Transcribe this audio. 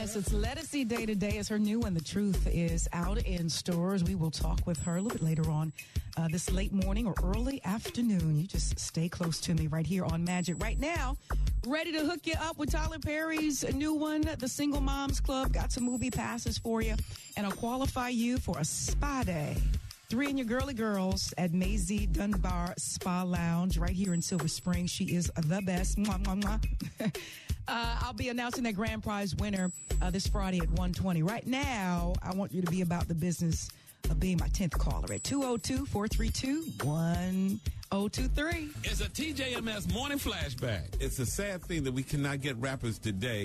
Yes, it's Lettucey Day today. It's her new one. The Truth is out in stores. We will talk with her a little bit later on this late morning or early afternoon. You just stay close to me right here on Magic. Right now, ready to hook you up with Tyler Perry's new one, The Single Moms Club. Got some movie passes for you, and I'll qualify you for a spa day. 3 and your girly girls at Maisie Dunbar Spa Lounge right here in Silver Spring. She is the best. Mwah, mwah, mwah. I'll be announcing that grand prize winner this Friday at 1:20. Right now, I want you to be about the business of being my 10th caller at 202-432-1023. It's a TJMS morning flashback. It's a sad thing that we cannot get rappers today